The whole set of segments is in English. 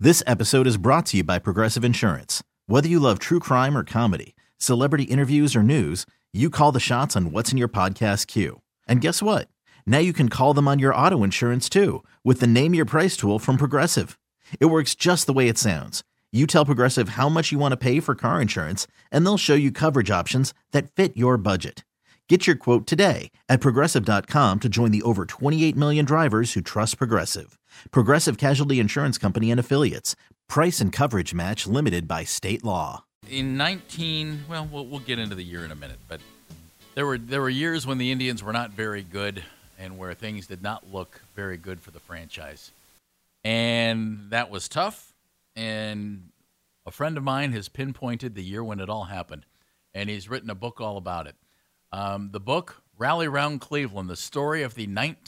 This episode is brought to you by Progressive Insurance. Whether you love true crime or comedy, celebrity interviews or news, you call the shots on what's in your podcast queue. And guess what? Now you can call them on your auto insurance too with the Name Your Price tool from Progressive. It works just the way it sounds. You tell Progressive how much you want to pay for car insurance, and they'll show you coverage options that fit your budget. Get your quote today at Progressive.com to join the over 28 million drivers who trust Progressive. Progressive Casualty Insurance Company and Affiliates. Price and coverage match limited by state law. We'll get into the year in a minute, but there were years when the Indians were not very good and where things did not look very good for the franchise. And that was tough, and a friend of mine has pinpointed the year when it all happened, and he's written a book all about it. The book, Rally Round Cleveland, the story of the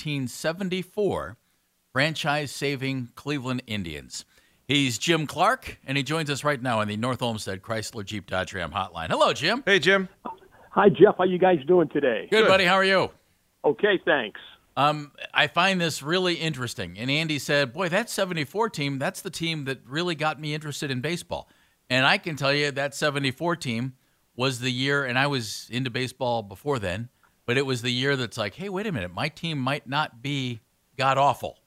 1974 franchise-saving Cleveland Indians. He's Jim Clark, and he joins us right now on the North Olmsted Chrysler Jeep Dodge Ram hotline. Hello, Jim. Hey, Jim. Hi, Jeff. How you guys doing today? Good, buddy. How are you? Okay, thanks. I find this really interesting. And Andy said, boy, that 74 team, that's the team that really got me interested in baseball. And I can tell you that 74 team was the year, and I was into baseball before then, but it was the year that's like, hey, wait a minute, my team might not be god-awful.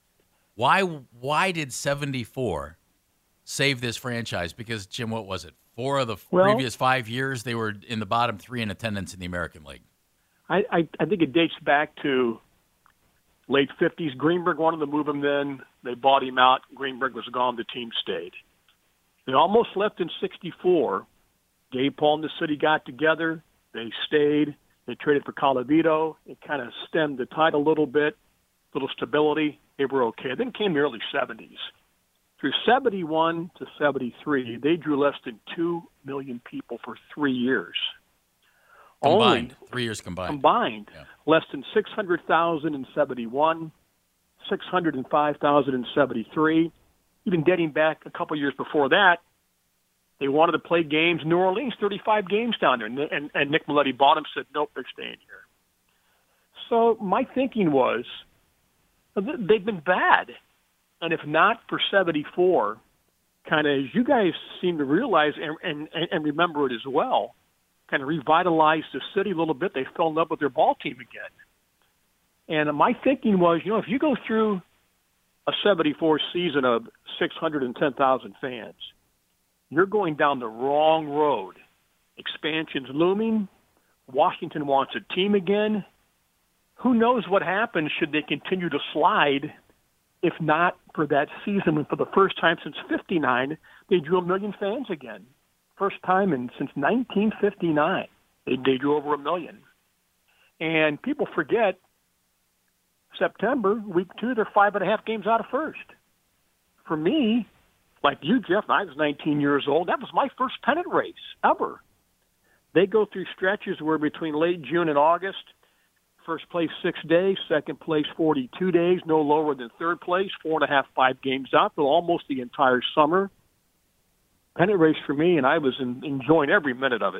Why did 74 save this franchise? Because, Jim, what was it? 4 of the previous 5 years, they were in the bottom 3 in attendance in the American League. I think it dates back to late 50s. Greenberg wanted to move him then. They bought him out. Greenberg was gone. The team stayed. They almost left in 64. Dave Paul and the city got together. They stayed. They traded for Colavito. It kind of stemmed the tide a little bit, little stability. They were okay. Then came the early 70s. Through 71 to 73, they drew less than 2 million people for 3 years. Combined. 3 years combined. Combined. Yeah. Less than 600,000 in 71, 605,000 in 73. Even dating back a couple years before that, they wanted to play games. New Orleans, 35 games down there. And Nick Maletti bought them, said, nope, they're staying here. So my thinking was, they've been bad. And if not for 74, kind of as you guys seem to realize and remember it as well, kind of revitalized the city a little bit. They fell in love with their ball team again. And my thinking was, if you go through a 74 season of 610,000 fans, you're going down the wrong road. Expansion's looming. Washington wants a team again. Who knows what happens should they continue to slide, if not for that season when for the first time since 59, they drew 1 million fans again. First time since 1959, they drew over 1 million. And people forget, September, week 2, they're 5.5 games out of first. For me, like you, Jeff, I was 19 years old. That was my first pennant race ever. They go through stretches where between late June and August, first place 6 days, second place 42 days, no lower than third place, 4.5, 5 games out, for almost the entire summer. Pennant race for me, and I was enjoying every minute of it.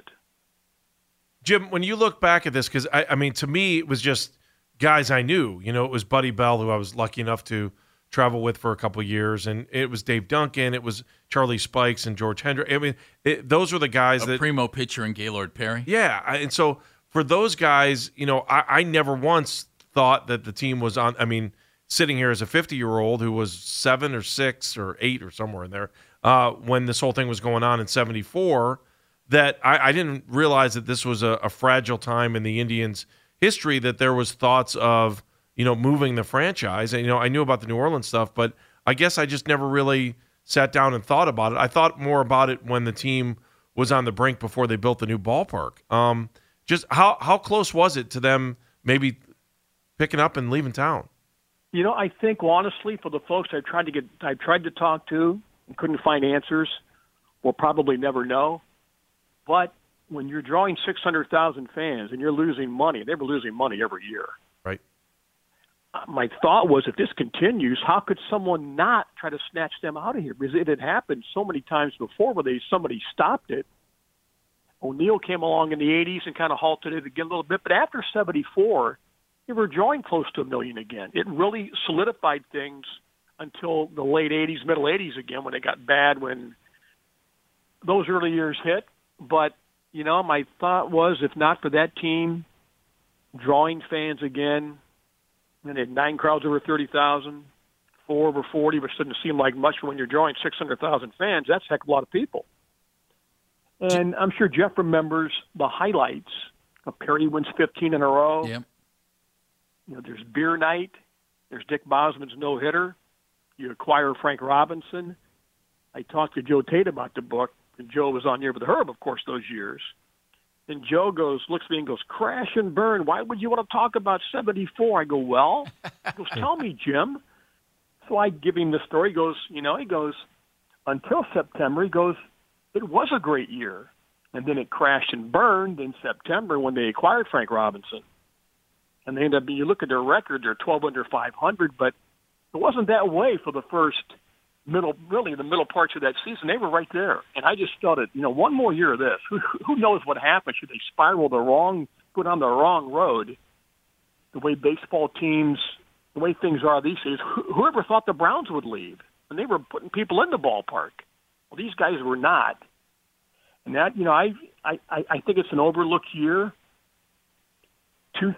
Jim, when you look back at this, because, I mean, to me, it was just guys I knew. It was Buddy Bell, who I was lucky enough to travel with for a couple of years, and it was Dave Duncan, it was Charlie Spikes and George Hendrick. I mean, those were the guys that... primo pitcher and Gaylord Perry. Yeah, and so for those guys, I never once thought that the team was on... I mean, sitting here as a 50-year-old who was 7 or 6 or 8 or somewhere in there, when this whole thing was going on in 74, that I didn't realize that this was a fragile time in the Indians' history, that there was thoughts of moving the franchise. And, I knew about the New Orleans stuff, but I guess I just never really sat down and thought about it. I thought more about it when the team was on the brink before they built the new ballpark. Just how close was it to them maybe picking up and leaving town? I think honestly, for the folks I tried to talk to and couldn't find answers, we'll probably never know. But when you're drawing 600,000 fans and you're losing money, they were losing money every year. Right. My thought was, if this continues, how could someone not try to snatch them out of here? Because it had happened so many times before where somebody stopped it. O'Neill came along in the 80s and kind of halted it again a little bit. But after 74, they were drawing close to 1 million again. It really solidified things until the late 80s, middle 80s again, when it got bad when those early years hit. But, you know, my thought was, if not for that team drawing fans again, and they had 9 crowds over 30,000, 4 over 40, which doesn't seem like much when you're drawing 600,000 fans. That's a heck of a lot of people. And I'm sure Jeff remembers the highlights of Perry wins 15 in a row. Yep. You know, there's beer night. There's Dick Bosman's no-hitter. You acquire Frank Robinson. I talked to Joe Tate about the book, and Joe was on here with Herb, of course, those years. And Joe looks at me and goes, crash and burn. Why would you want to talk about 74? I go, well, he goes, tell me, Jim. So I give him the story. He goes, until September, he goes, it was a great year. And then it crashed and burned in September when they acquired Frank Robinson. And they ended up, you look at their record, they're 12 under 500, but it wasn't that way for the the middle parts of that season. They were right there. And I just felt it, one more year of this. Who knows what happens? Should they spiral go down the wrong road? The way baseball teams, the way things are these days, whoever thought the Browns would leave? And they were putting people in the ballpark. Well, these guys were not. And that, I think it's an overlooked year. 2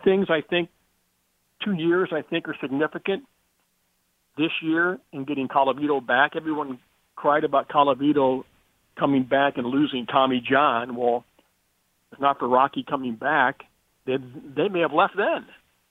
years I think are significant. This year in getting Colavito back, everyone cried about Colavito coming back and losing Tommy John. Well, if not for Rocky coming back, they may have left then.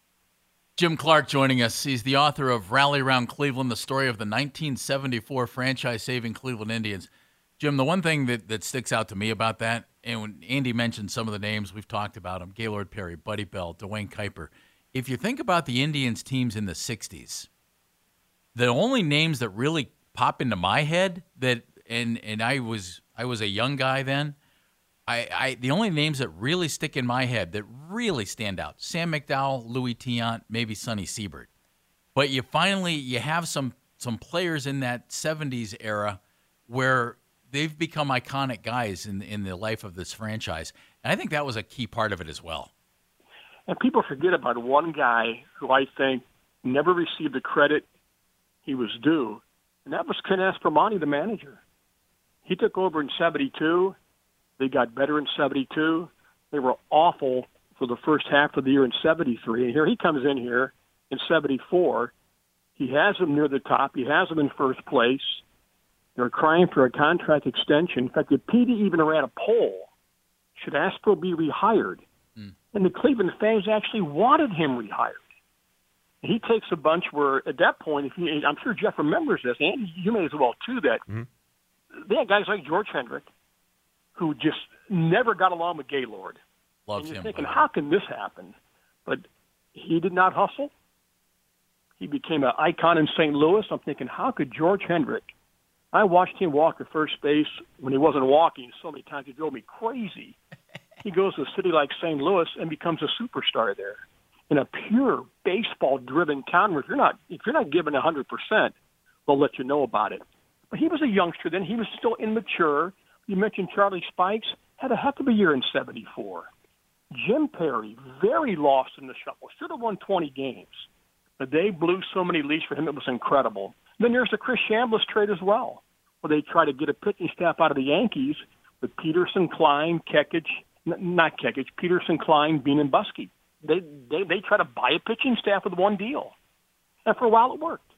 Jim Clark joining us. He's the author of Rally Around Cleveland, the story of the 1974 franchise-saving Cleveland Indians. Jim, the one thing that sticks out to me about that, and when Andy mentioned some of the names, we've talked about them, Gaylord Perry, Buddy Bell, Dwayne Kuiper. If you think about the Indians teams in the 60s, the only names that really pop into my head and I was a young guy then, the only names that really stick in my head that really stand out, Sam McDowell, Louis Tiant, maybe Sonny Siebert. But you have some players in that 70s era where they've become iconic guys in the life of this franchise. And I think that was a key part of it as well. And people forget about one guy who I think never received the credit he was due, and that was Ken Aspromonte, the manager. He took over in 72. They got better in 72. They were awful for the first half of the year in 73. And here he comes in here in 74. He has them near the top. He has them in first place. They're crying for a contract extension. In fact, the PD even ran a poll. Should Aspro be rehired? And the Cleveland fans actually wanted him rehired. He takes a bunch where, at that point, I'm sure Jeff remembers this, and you may as well too, that they had guys like George Hendrick, who just never got along with Gaylord. Loves and you're him. Thinking, how can this happen? But he did not hustle. He became an icon in St. Louis. I'm thinking, how could George Hendrick? I watched him walk to first base when he wasn't walking so many times it drove me crazy. He goes to a city like St. Louis and becomes a superstar there. In a pure baseball-driven town where if you're not given 100%, they'll let you know about it. But he was a youngster then. He was still immature. You mentioned Charlie Spikes, had a heck of a year in 74. Jim Perry, very lost in the shuffle. Should have won 20 games. But they blew so many leads for him, it was incredible. Then there's the Chris Chambliss trade as well, where they try to get a pitching staff out of the Yankees with Peterson, Klein, Peterson, Klein, Bean, and Buskey. They try to buy a pitching staff with one deal. And for a while it worked.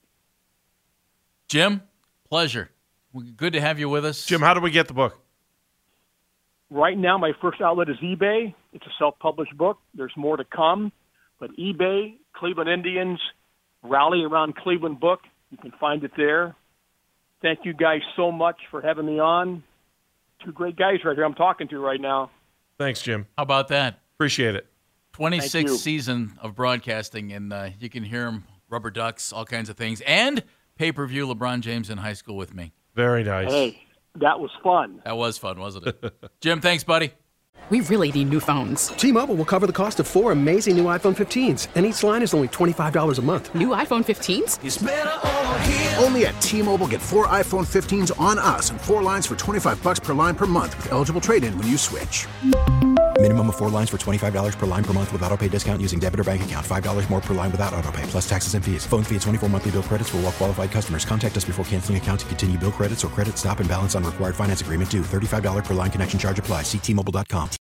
Jim, pleasure. Good to have you with us. Jim, how do we get the book? Right now, my first outlet is eBay. It's a self-published book. There's more to come. But eBay, Cleveland Indians, Rally Around Cleveland book. You can find it there. Thank you guys so much for having me on. 2 great guys right here I'm talking to right now. Thanks, Jim. How about that? Appreciate it. 26th season of broadcasting, and you can hear him, Rubber Ducks, all kinds of things, and pay-per-view LeBron James in high school with me. Very nice. Hey, that was fun. That was fun, wasn't it? Jim, thanks, buddy. We really need new phones. T-Mobile will cover the cost of 4 amazing new iPhone 15s, and each line is only $25 a month. New iPhone 15s? It's better over here. Only at T-Mobile, get 4 iPhone 15s on us and 4 lines for $25 per line per month with eligible trade-in when you switch. Minimum of 4 lines for $25 per line per month with autopay discount using debit or bank account. $5 more per line without autopay, plus taxes and fees. Phone fee at 24 monthly bill credits for well-qualified customers. Contact us before canceling account to continue bill credits or credit stop and balance on required finance agreement due. $35 per line connection charge applies. See T-Mobile.com.